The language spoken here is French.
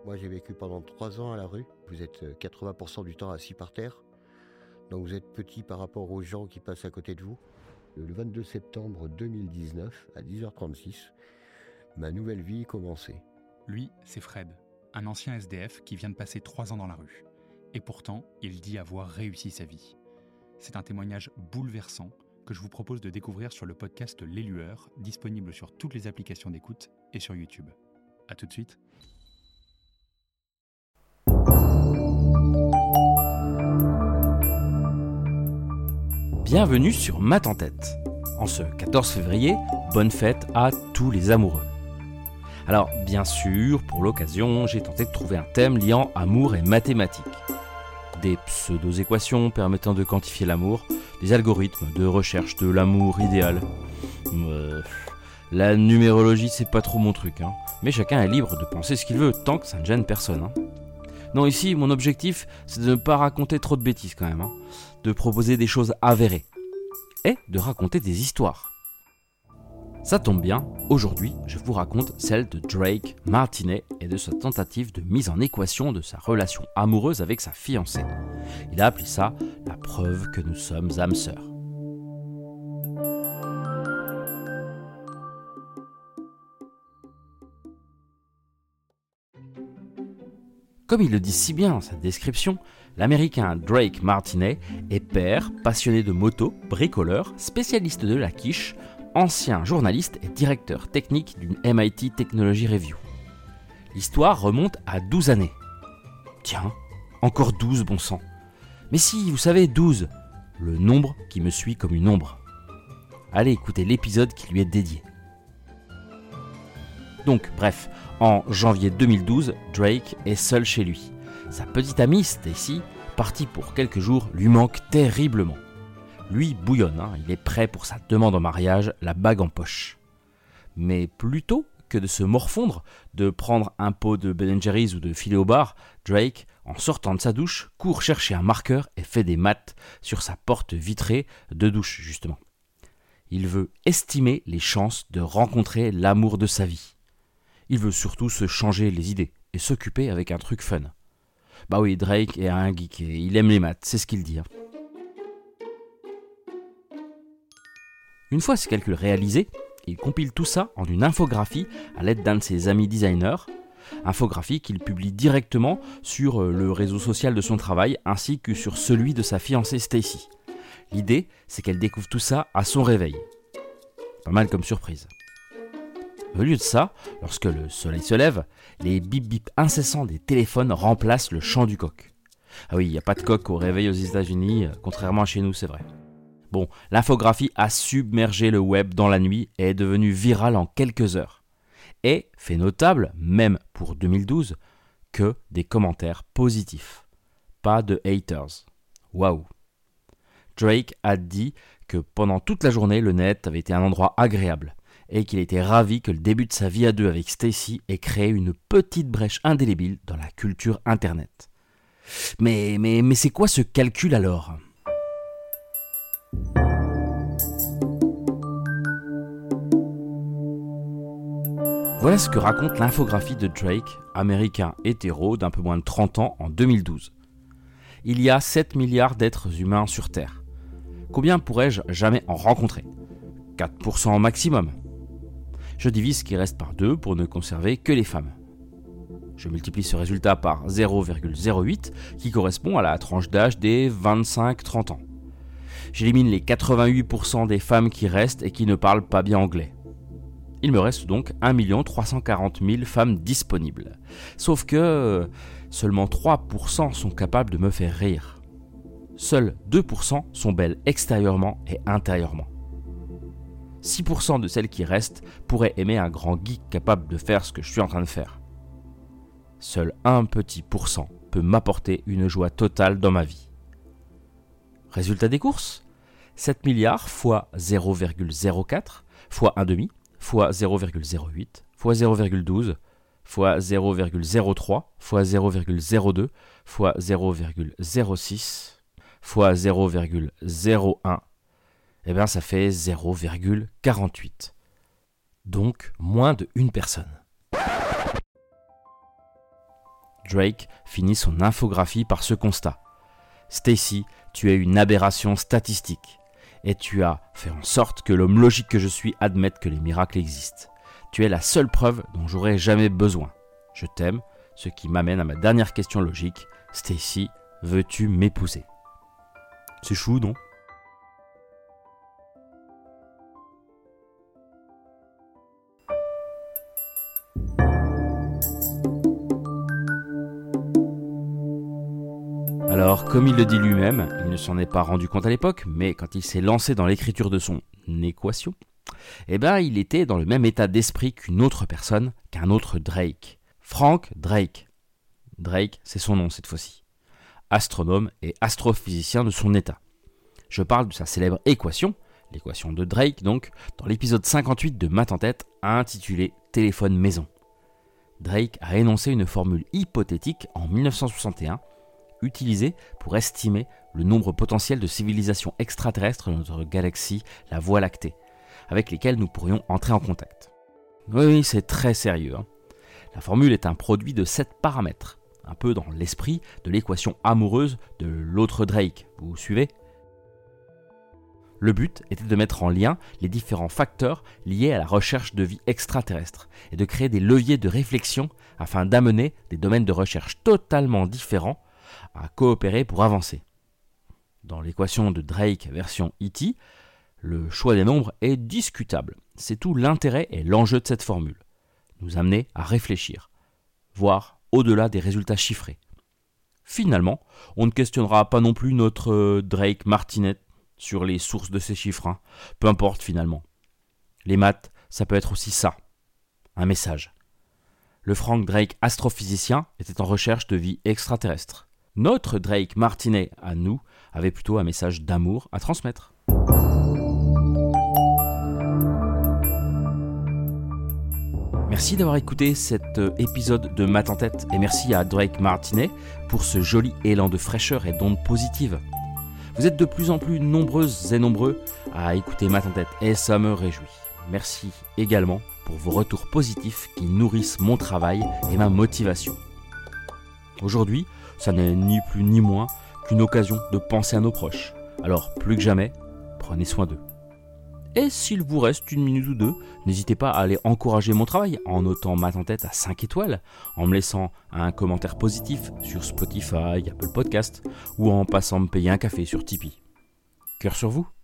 Moi, j'ai vécu pendant 3 ans à la rue. Vous êtes 80% du temps assis par terre. Donc vous êtes petit par rapport aux gens qui passent à côté de vous. Le 22 septembre 2019, à 10h36, ma nouvelle vie commençait. Lui, c'est Fred, un ancien SDF qui vient de passer 3 ans dans la rue. Et pourtant, il dit avoir réussi sa vie. C'est un témoignage bouleversant que je vous propose de découvrir sur le podcast Les Lueurs, disponible sur toutes les applications d'écoute et sur YouTube. A tout de suite. Bienvenue sur Maths en tête. En ce 14 février, bonne fête à tous les amoureux. Alors, bien sûr, pour l'occasion, j'ai tenté de trouver un thème liant amour et mathématiques. Des pseudo-équations permettant de quantifier l'amour, des algorithmes de recherche de l'amour idéal. La numérologie, c'est pas trop mon truc, mais chacun est libre de penser ce qu'il veut, tant que ça ne gêne personne. Non, ici, mon objectif, c'est de ne pas raconter trop de bêtises quand même, de proposer des choses avérées, et de raconter des histoires. Ça tombe bien, aujourd'hui, je vous raconte celle de Drake Martinet et de sa tentative de mise en équation de sa relation amoureuse avec sa fiancée. Il a appelé ça « la preuve que nous sommes âmes sœurs ». Comme il le dit si bien dans sa description, l'américain Drake Martinet est père, passionné de moto, bricoleur, spécialiste de la quiche, ancien journaliste et directeur technique d'une MIT Technology Review. L'histoire remonte à 12 années. Tiens, encore 12 bon sang. Mais si, vous savez, 12, le nombre qui me suit comme une ombre. Allez écouter l'épisode qui lui est dédié. Donc, bref, en janvier 2012, Drake est seul chez lui. Sa petite amie, Stacy, partie pour quelques jours, lui manque terriblement. Lui bouillonne, il est prêt pour sa demande en mariage, la bague en poche. Mais plutôt que de se morfondre, de prendre un pot de Ben & Jerry's ou de filer au bar, Drake, en sortant de sa douche, court chercher un marqueur et fait des maths sur sa porte vitrée de douche, justement. Il veut estimer les chances de rencontrer l'amour de sa vie. Il veut surtout se changer les idées et s'occuper avec un truc fun. Bah oui, Drake est un geek et il aime les maths, c'est ce qu'il dit. Une fois ses calculs réalisés, il compile tout ça en une infographie à l'aide d'un de ses amis designers, infographie qu'il publie directement sur le réseau social de son travail ainsi que sur celui de sa fiancée Stacy. L'idée, c'est qu'elle découvre tout ça à son réveil. Pas mal comme surprise. Au lieu de ça, lorsque le soleil se lève, les bip-bip incessants des téléphones remplacent le chant du coq. Ah oui, il n'y a pas de coq au réveil aux États-Unis, contrairement à chez nous, c'est vrai. Bon, l'infographie a submergé le web dans la nuit et est devenue virale en quelques heures. Et fait notable, même pour 2012, que des commentaires positifs. Pas de haters. Waouh. Drake a dit que pendant toute la journée, le net avait été un endroit agréable et qu'il était ravi que le début de sa vie à deux avec Stacy ait créé une petite brèche indélébile dans la culture internet. Mais c'est quoi ce calcul alors ? Voilà ce que raconte l'infographie de Drake, américain hétéro d'un peu moins de 30 ans en 2012. Il y a 7 milliards d'êtres humains sur Terre. Combien pourrais-je jamais en rencontrer ? 4% au maximum. Je divise ce qui reste par 2 pour ne conserver que les femmes. Je multiplie ce résultat par 0,08 qui correspond à la tranche d'âge des 25-30 ans. J'élimine les 88% des femmes qui restent et qui ne parlent pas bien anglais. Il me reste donc 1 340 000 femmes disponibles. Sauf que seulement 3% sont capables de me faire rire. Seuls 2% sont belles extérieurement et intérieurement. 6% de celles qui restent pourraient aimer un grand geek capable de faire ce que je suis en train de faire. Seul un petit pourcent peut m'apporter une joie totale dans ma vie. Résultat des courses ? 7 milliards fois 0,04 fois 1,5 fois 0,08 fois 0,12 fois 0,03 fois 0,02 fois 0,06 fois 0,01, ça fait 0,48. Donc moins de une personne. Drake finit son infographie par ce constat. Stacy, tu es une aberration statistique. Et tu as fait en sorte que l'homme logique que je suis admette que les miracles existent. Tu es la seule preuve dont j'aurais jamais besoin. Je t'aime, ce qui m'amène à ma dernière question logique. Stacy, veux-tu m'épouser ? C'est chou, non ? Alors, comme il le dit lui-même, il ne s'en est pas rendu compte à l'époque, mais quand il s'est lancé dans l'écriture de son équation, il était dans le même état d'esprit qu'une autre personne, qu'un autre Drake. Frank Drake. Drake, c'est son nom cette fois-ci. Astronome et astrophysicien de son état. Je parle de sa célèbre équation, l'équation de Drake donc, dans l'épisode 58 de Maths en tête, intitulé « Téléphone maison ». Drake a énoncé une formule hypothétique en 1961, utilisée pour estimer le nombre potentiel de civilisations extraterrestres de notre galaxie, la Voie lactée, avec lesquelles nous pourrions entrer en contact. Oui, c'est très sérieux. La formule est un produit de 7 paramètres, un peu dans l'esprit de l'équation amoureuse de l'autre Drake, vous suivez ? Le but était de mettre en lien les différents facteurs liés à la recherche de vie extraterrestre et de créer des leviers de réflexion afin d'amener des domaines de recherche totalement différents à coopérer pour avancer. Dans l'équation de Drake version E.T., le choix des nombres est discutable. C'est tout l'intérêt et l'enjeu de cette formule. Nous amener à réfléchir, voire au-delà des résultats chiffrés. Finalement, on ne questionnera pas non plus notre Drake Martinet sur les sources de ces chiffres. Peu importe finalement. Les maths, ça peut être aussi ça. Un message. Le Frank Drake astrophysicien était en recherche de vie extraterrestre. Notre Drake Martinet, à nous, avait plutôt un message d'amour à transmettre. Merci d'avoir écouté cet épisode de Maths en tête et merci à Drake Martinet pour ce joli élan de fraîcheur et d'ondes positives. Vous êtes de plus en plus nombreuses et nombreux à écouter Maths en tête et ça me réjouit. Merci également pour vos retours positifs qui nourrissent mon travail et ma motivation. Aujourd'hui, ça n'est ni plus ni moins qu'une occasion de penser à nos proches. Alors, plus que jamais, prenez soin d'eux. Et s'il vous reste une minute ou deux, n'hésitez pas à aller encourager mon travail en notant Maths en tête à 5 étoiles, en me laissant un commentaire positif sur Spotify, Apple Podcast, ou en passant me payer un café sur Tipeee. Cœur sur vous.